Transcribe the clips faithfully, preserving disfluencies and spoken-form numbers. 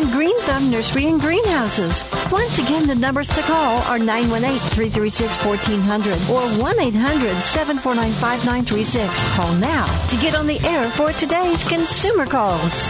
and Green Thumb Nursery and Greenhouses. Once again, the numbers to call are nine one eight, three three six, one four zero zero or one eight hundred, seven four nine, five nine three six. Call now to get on the air for today's Consumer Calls.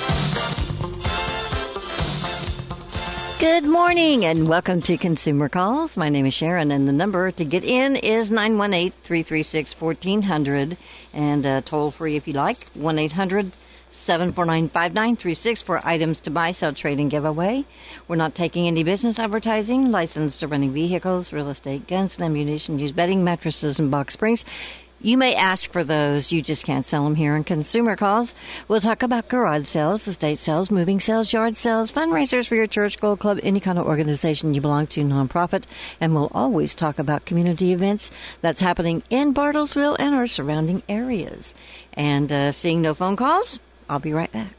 Good morning and welcome to Consumer Calls. My name is Sharon and the number to get in is nine one eight, three three six, one four zero zero and uh, toll free if you like, one eight hundred, seven four nine, five nine three six for items to buy, sell, trade, and give away. We're not taking any business advertising, licensed to running vehicles, real estate, guns and ammunition, used bedding, mattresses, and box springs. You may ask for those. You just can't sell them here in Consumer Calls. We'll talk about garage sales, estate sales, moving sales, yard sales, fundraisers for your church, gold club, any kind of organization you belong to, nonprofit. And we'll always talk about community events that's happening in Bartlesville and our surrounding areas. And uh, seeing no phone calls, I'll be right back.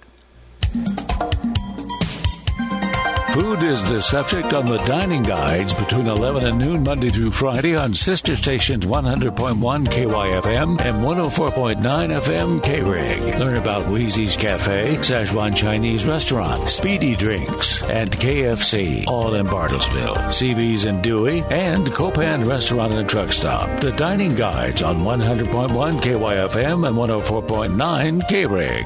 Food is the subject on the dining guides between eleven and noon Monday through Friday on sister stations one hundred point one K Y F M and one oh four point nine F M K-Rig. Learn about Wheezy's Cafe, Szechuan Chinese Restaurant, Speedy Drinks, and K F C, all in Bartlesville. C V's in Dewey and Copan Restaurant and Truck Stop. The dining guides on one hundred point one K Y F M and one oh four point nine K-Rig.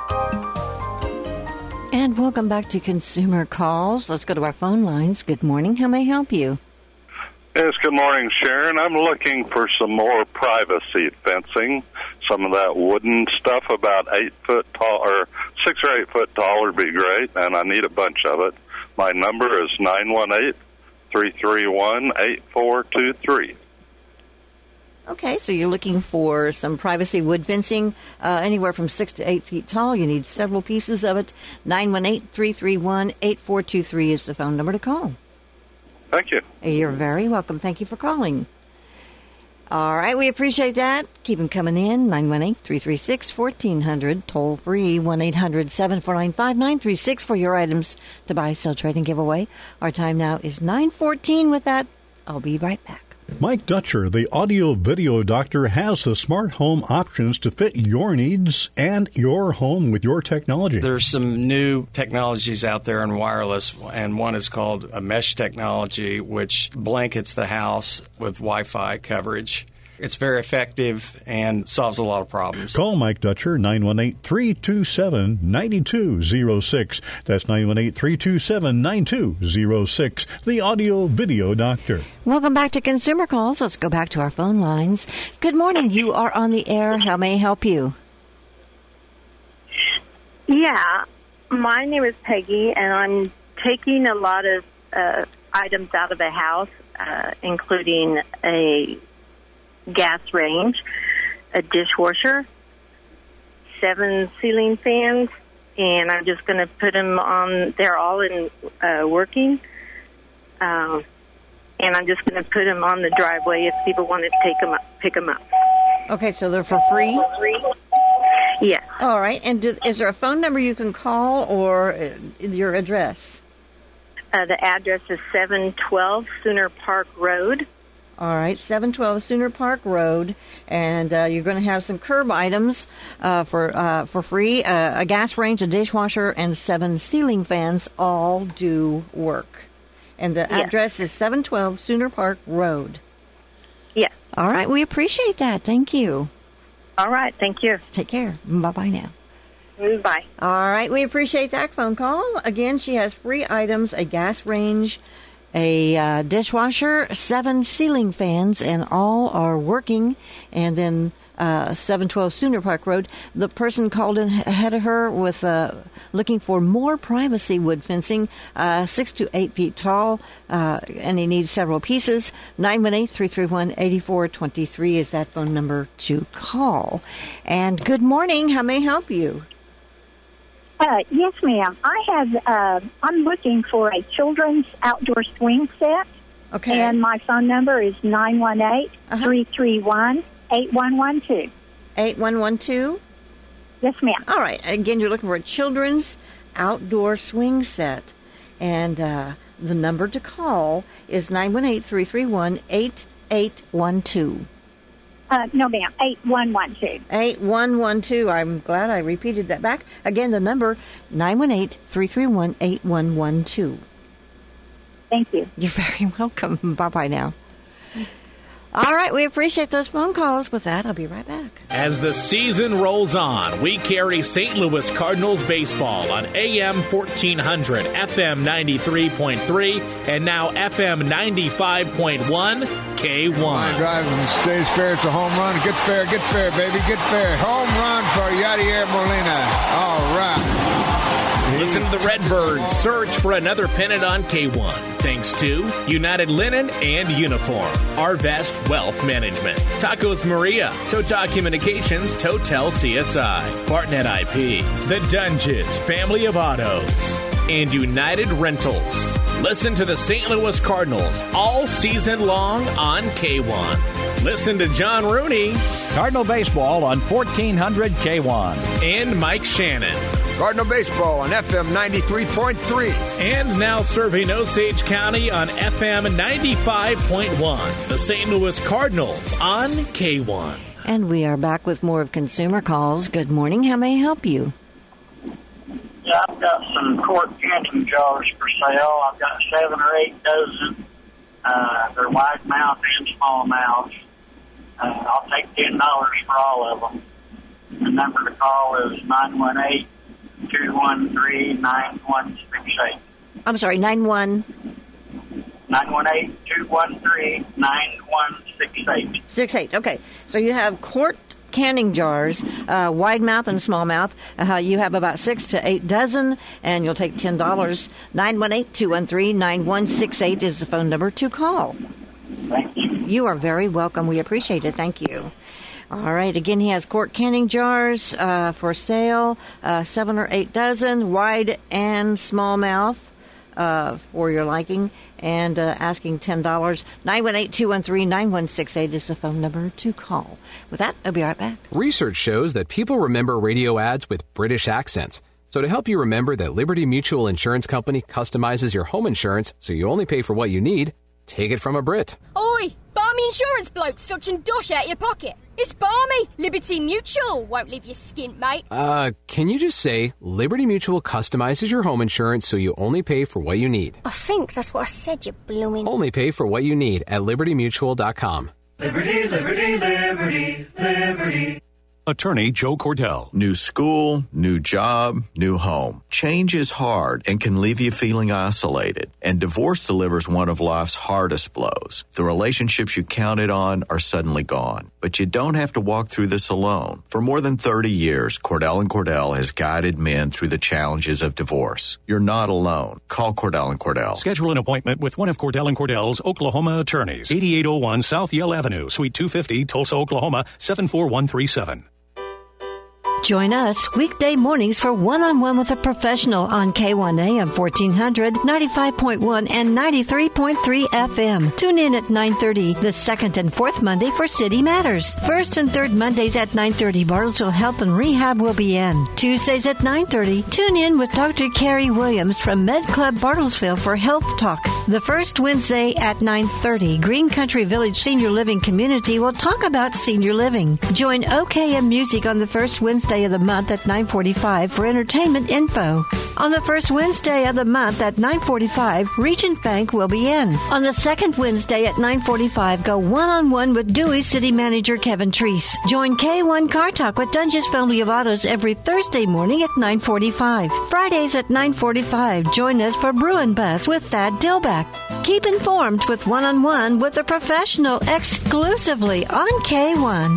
And welcome back to Consumer Calls. Let's go to our phone lines. Good morning. How may I help you? Yes, good morning, Sharon. I'm looking for some more privacy fencing. Some of that wooden stuff about eight foot tall, or six or eight foot tall would be great, and I need a bunch of it. My number is nine one eight, three three one, eight four two three. Okay, so you're looking for some privacy wood fencing, uh, anywhere from six to eight feet tall. You need several pieces of it. nine one eight, three three one, eight four two three is the phone number to call. Thank you. You're very welcome. Thank you for calling. All right, we appreciate that. Keep them coming in. nine one eight, three three six, one four zero zero. Toll free, one eight hundred, seven four nine, five nine three six for your items to buy, sell, trade, and give away. Our time now is nine fourteen. With that, I'll be right back. Mike Dutcher, the audio-video doctor, has the smart home options to fit your needs and your home with your technology. There's some new technologies out there in wireless, and one is called a mesh technology, which blankets the house with Wi-Fi coverage. It's very effective and solves a lot of problems. Call Mike Dutcher, nine one eight, three two seven, nine two zero six. That's nine one eight, three two seven, nine two zero six, the audio-video doctor. Welcome back to Consumer Calls. Let's go back to our phone lines. Good morning. You are on the air. How may I help you? Yeah, my name is Peggy, and I'm taking a lot of uh, items out of the house, uh, including a gas range, a dishwasher, seven ceiling fans, and I'm just going to put them on. They're all in uh, working, um, and I'm just going to put them on the driveway if people want to take them up, pick them up. Okay, so they're for free? Yeah. All right, and do, is there a phone number you can call or uh, your address? Uh, the address is seven twelve Sooner Park Road. All right, seven twelve Sooner Park Road, and uh, you're going to have some curb items uh, for uh, for free, uh, a gas range, a dishwasher, and seven ceiling fans all do work. And the yes. address is seven twelve Sooner Park Road. Yes. All right, we appreciate that. Thank you. All right, thank you. Take care. Bye-bye now. Bye. All right, we appreciate that phone call. Again, she has free items, a gas range, a uh, dishwasher, seven ceiling fans, and all are working. And then uh, seven twelve Sooner Park Road, the person called in ahead of her with uh, looking for more privacy wood fencing, uh, six to eight feet tall, uh, and he needs several pieces. nine one eight, three three one, eight four two three is that phone number to call. And good morning. How may I help you? Uh, yes, ma'am. I have. Uh, I'm looking for a children's outdoor swing set. Okay. And my phone number is nine one eight, three three one, eight one one two. eight one one two? Yes, ma'am. All right. Again, you're looking for a children's outdoor swing set. And uh, the number to call is nine one eight, three three one, eight eight one two. Uh, no, ma'am, eight one one two. eight one one two. I'm glad I repeated that back. Again, the number, nine one eight, three three one, eight one one two. Thank you. You're very welcome. Bye-bye now. All right, we appreciate those phone calls. With that, I'll be right back. As the season rolls on, we carry Saint Louis Cardinals baseball on A M fourteen hundred, F M ninety-three point three, and now F M ninety-five point one, K one. Line drive and stays fair. It's a home run. Get fair, get fair, baby, get fair. Home run for Yadier Molina. All right. Listen to the Redbirds search for another pennant on K one. Thanks to United Linen and Uniform, Arvest Wealth Management, Tacos Maria, Total Communications, Total C S I, Bartnet I P, The Dungeons Family of Autos, and United Rentals. Listen to the Saint Louis Cardinals all season long on K one. Listen to John Rooney, Cardinal Baseball on fourteen hundred K one, and Mike Shannon, Cardinal Baseball on F M ninety-three point three. And now serving Osage County on F M ninety-five point one. The Saint Louis Cardinals on K one. And we are back with more of Consumer Calls. Good morning. How may I help you? Yeah, I've got some quart canning jars for sale. I've got seven or eight dozen. Uh, they're wide mouth and small mouth. Uh, I'll take ten dollars for all of them. The number to call is nine one eight, two one three, nine one six eight. I'm sorry, nine one... nine one eight, two one three, nine one six eight. six eight, okay. So you have quart canning jars, uh, wide mouth and small mouth. Uh, you have about six to eight dozen, and you'll take ten dollars. nine one eight, two one three, nine one six eight is the phone number to call. Thank you. You are very welcome. We appreciate it. Thank you. All right. Again, he has quart canning jars uh, for sale, uh, seven or eight dozen, wide and small mouth. Uh, for your liking, and uh, asking ten dollars. nine one eight, two one three, nine one six eight is the phone number to call. With that, I'll be right back. Research shows that people remember radio ads with British accents. So to help you remember that Liberty Mutual Insurance Company customizes your home insurance so you only pay for what you need, take it from a Brit. Oi, barmy insurance blokes filching dosh out your pocket. It's barmy. Liberty Mutual won't leave you skint, mate. Uh, can you just say Liberty Mutual customizes your home insurance so you only pay for what you need? I think that's what I said, you blooming... Only pay for what you need at liberty mutual dot com. Liberty, liberty, liberty, liberty. Attorney Joe Cordell. New school, new job, new home. Change is hard and can leave you feeling isolated. And divorce delivers one of life's hardest blows. The relationships you counted on are suddenly gone. But you don't have to walk through this alone. For more than thirty years, Cordell and Cordell has guided men through the challenges of divorce. You're not alone. Call Cordell and Cordell. Schedule an appointment with one of Cordell and Cordell's Oklahoma attorneys. eighty-eight oh one South Yale Avenue, Suite two fifty, Tulsa, Oklahoma, seven four one three seven. Join us weekday mornings for one-on-one with a professional on K one A M fourteen hundred, ninety-five point one, and ninety-three point three F M. Tune in at nine thirty the second and fourth Monday for City Matters. First and third Mondays at nine thirty, Bartlesville Health and Rehab will be in. Tuesdays at nine thirty, tune in with Doctor Carrie Williams from Med Club Bartlesville for Health Talk. The first Wednesday at nine thirty, Green Country Village Senior Living Community will talk about senior living. Join O K M Music on the first Wednesday of the month at nine forty-five for entertainment info. On the first Wednesday of the month at nine forty-five, Regent Bank will be in. On the second Wednesday at nine forty-five, go one-on-one with Dewey City Manager Kevin Treese. Join K one Car Talk with Dungeons Family of Autos every Thursday morning at nine forty-five. Fridays at nine forty-five, join us for Bruin Bus with Thad Dillback. Keep informed with one-on-one with a professional exclusively on K one.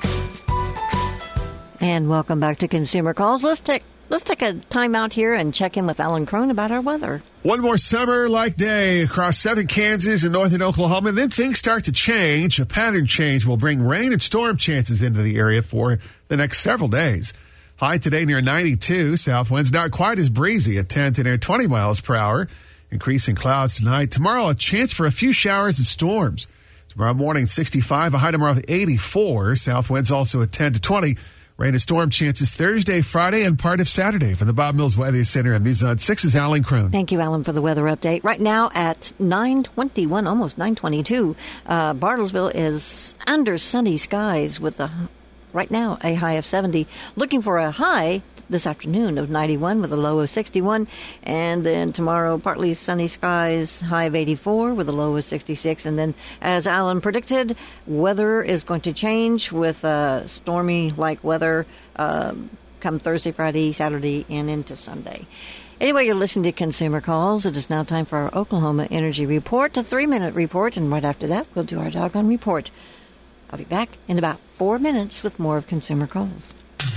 And welcome back to Consumer Calls. Let's take let's take a time out here and check in with Alan Crone about our weather. One more summer-like day across southern Kansas and northern Oklahoma, and then things start to change. A pattern change will bring rain and storm chances into the area for the next several days. High today near ninety-two. South winds not quite as breezy at ten to near twenty miles per hour. Increasing clouds tonight. Tomorrow, a chance for a few showers and storms. Tomorrow morning, sixty-five. A high tomorrow of eighty-four. South winds also at ten to twenty. Rain and storm chances Thursday, Friday, and part of Saturday. From the Bob Mills Weather Center at News on six is Alan Kroon. Thank you, Alan, for the weather update. Right now at nine twenty-one, almost nine twenty-two, uh, Bartlesville is under sunny skies with a, right now a high of seventy. Looking for a high this afternoon of ninety-one with a low of sixty-one. And then tomorrow, partly sunny skies, high of eighty-four with a low of sixty-six. And then, as Alan predicted, weather is going to change with uh, stormy-like weather uh, come Thursday, Friday, Saturday, and into Sunday. Anyway, you're listening to Consumer Calls. It is now time for our Oklahoma Energy Report, a three-minute report. And right after that, we'll do our doggone report. I'll be back in about four minutes with more of Consumer Calls.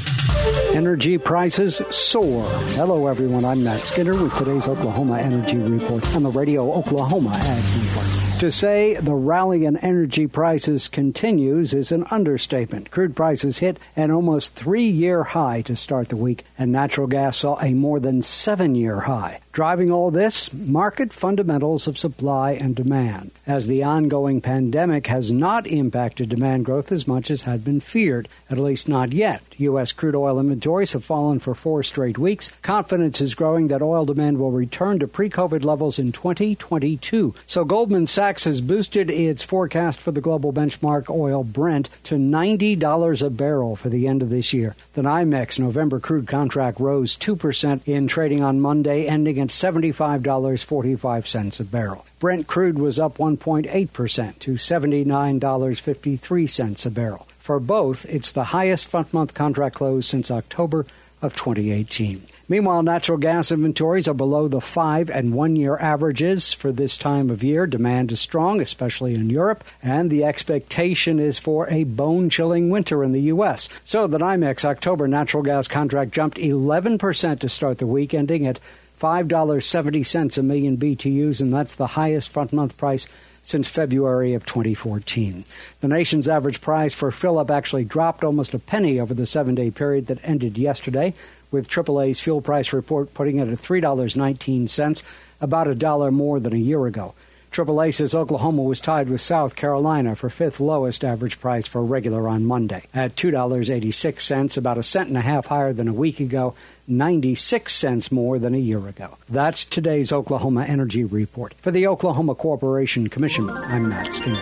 Energy prices soar. Hello, everyone. I'm Matt Skinner with today's Oklahoma Energy Report on the Radio Oklahoma Ag Network. To say the rally in energy prices continues is an understatement. Crude prices hit an almost three-year high to start the week, and natural gas saw a more than seven-year high. Driving all this, market fundamentals of supply and demand, as the ongoing pandemic has not impacted demand growth as much as had been feared, at least not yet. U S crude oil inventories have fallen for four straight weeks. Confidence is growing that oil demand will return to pre-COVID levels in twenty twenty-two. So Goldman Sachs has boosted its forecast for the global benchmark oil Brent to ninety dollars a barrel for the end of this year. The NYMEX November crude contract rose two percent in trading on Monday, ending at seventy-five dollars and forty-five cents a barrel. Brent crude was up one point eight percent to seventy-nine dollars and fifty-three cents a barrel. For both, it's the highest front-month contract close since October of twenty eighteen. Meanwhile, natural gas inventories are below the five- and one-year averages for this time of year. Demand is strong, especially in Europe, and the expectation is for a bone-chilling winter in the U S. So the NYMEX October natural gas contract jumped eleven percent to start the week, ending at five dollars and seventy cents a million B T Us, and that's the highest front-month price since February of twenty fourteen. The nation's average price for fill-up actually dropped almost a penny over the seven-day period that ended yesterday, with triple A's fuel price report putting it at three dollars and nineteen cents, about a dollar more than a year ago. triple A says Oklahoma was tied with South Carolina for fifth lowest average price for regular on Monday, at two dollars and eighty-six cents, about a cent and a half higher than a week ago, ninety-six cents more than a year ago. That's today's Oklahoma Energy Report. For the Oklahoma Corporation Commission, I'm Matt Skinner.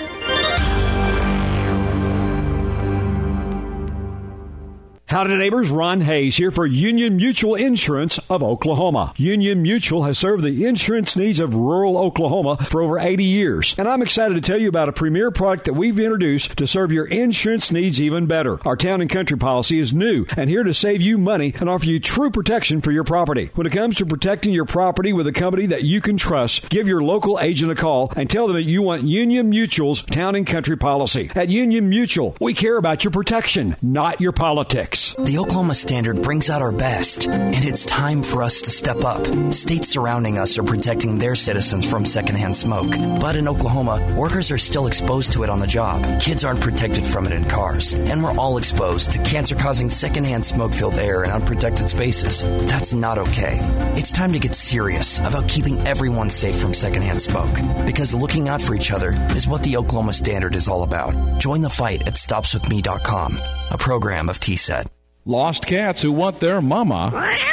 Howdy, neighbors. Ron Hayes here for Union Mutual Insurance of Oklahoma. Union Mutual has served the insurance needs of rural Oklahoma for over eighty years. And I'm excited to tell you about a premier product that we've introduced to serve your insurance needs even better. Our Town and Country policy is new and here to save you money and offer you true protection for your property. When it comes to protecting your property with a company that you can trust, give your local agent a call and tell them that you want Union Mutual's Town and Country policy. At Union Mutual, we care about your protection, not your politics. The Oklahoma Standard brings out our best, and it's time for us to step up. States surrounding us are protecting their citizens from secondhand smoke. But in Oklahoma, workers are still exposed to it on the job. Kids aren't protected from it in cars. And we're all exposed to cancer-causing secondhand smoke-filled air in unprotected spaces. That's not okay. It's time to get serious about keeping everyone safe from secondhand smoke. Because looking out for each other is what the Oklahoma Standard is all about. Join the fight at stops with me dot com, a program of T S E T. Lost cats who want their mama.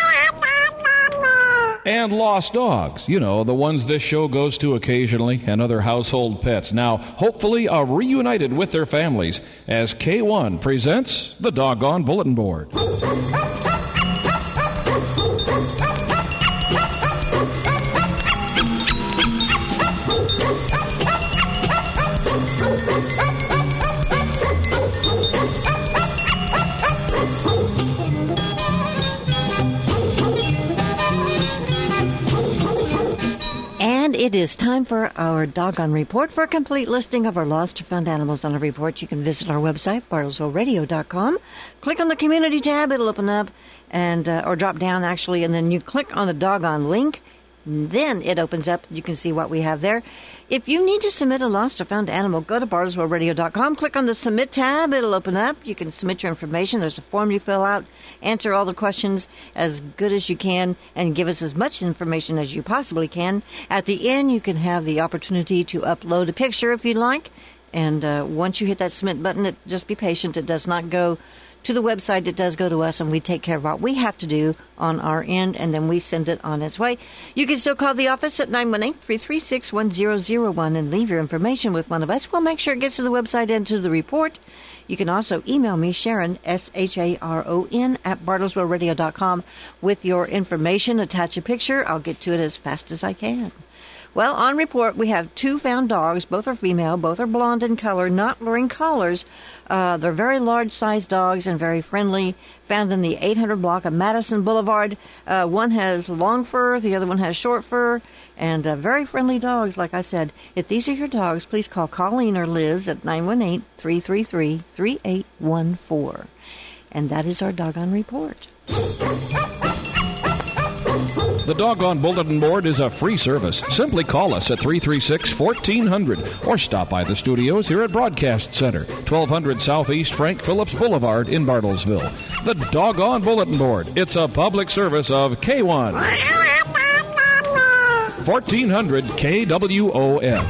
And lost dogs, you know, the ones this show goes to occasionally, and other household pets. Now, hopefully, are reunited with their families as K one presents the Doggone Bulletin Board. It is time for our Doggone Report. For a complete listing of our lost or found animals on a report, you can visit our website, bartlesville radio dot com. Click on the Community tab. It'll open up, and uh, or drop down, actually, and then you click on the Doggone link. Then it opens up. You can see what we have there. If you need to submit a lost or found animal, go to bartlesville radio dot com. Click on the Submit tab. It'll open up. You can submit your information. There's a form you fill out. Answer all the questions as good as you can and give us as much information as you possibly can. At the end, you can have the opportunity to upload a picture if you'd like. And uh, once you hit that submit button, it, just be patient. It does not go to the website. It does go to us, and we take care of what we have to do on our end, and then we send it on its way. You can still call the office at nine one eight, three three six, one zero zero one and leave your information with one of us. We'll make sure it gets to the website and to the report. You can also email me, Sharon, S H A R O N, at bartlesville radio dot com with your information. Attach a picture. I'll get to it as fast as I can. Well, on report, we have two found dogs. Both are female. Both are blonde in color, not wearing collars. Uh, they're very large-sized dogs and very friendly. Found in the eight hundred block of Madison Boulevard. Uh, one has long fur. The other one has short fur. And uh, very friendly dogs, like I said. If these are your dogs, please call Colleen or Liz at nine one eight, three three three, three eight one four. And that is our Doggone Report. The Doggone Bulletin Board is a free service. Simply call us at three three six, fourteen hundred or stop by the studios here at Broadcast Center, twelve hundred Southeast Frank Phillips Boulevard in Bartlesville. The Doggone Bulletin Board. It's a public service of K one. fourteen hundred K W O M.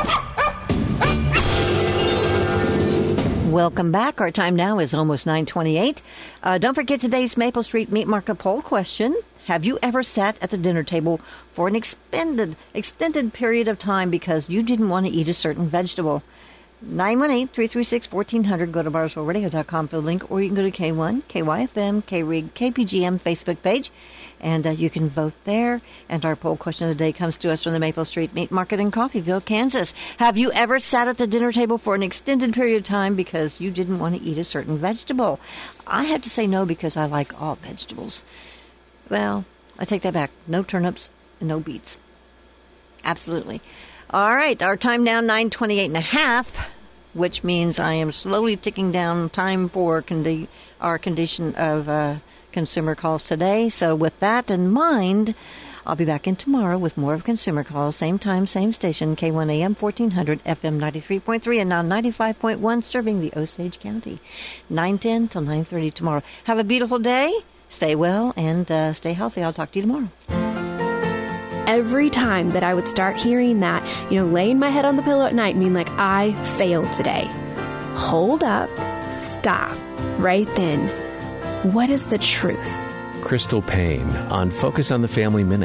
Welcome back. Our time now is almost nine twenty-eight. Uh, don't forget today's Maple Street Meat Market poll question. Have you ever sat at the dinner table for an extended, extended period of time because you didn't want to eat a certain vegetable? nine one eight, three three six, fourteen hundred. Go to bartlesville radio dot com for the link, or you can go to K one, K Y F M, K R I G, K P G M Facebook page, and uh, you can vote there. And our poll question of the day comes to us from the Maple Street Meat Market in Coffeyville, Kansas. Have you ever sat at the dinner table for an extended period of time because you didn't want to eat a certain vegetable? I have to say no, because I like all vegetables. Well, I take that back. No turnips and no beets. Absolutely. All right, our time now, nine twenty-eight and a half, which means I am slowly ticking down time for condi- our condition of uh, consumer calls today. So with that in mind, I'll be back in tomorrow with more of consumer calls. Same time, same station, K one A M, fourteen hundred, F M ninety-three point three, and now ninety-five point one, serving the Osage County. nine ten till nine thirty tomorrow. Have a beautiful day. Stay well and uh, stay healthy. I'll talk to you tomorrow. Every time that I would start hearing that, you know, laying my head on the pillow at night, mean like I failed today. Hold up. Stop. Right then. What is the truth? Crystal Payne on Focus on the Family Minute.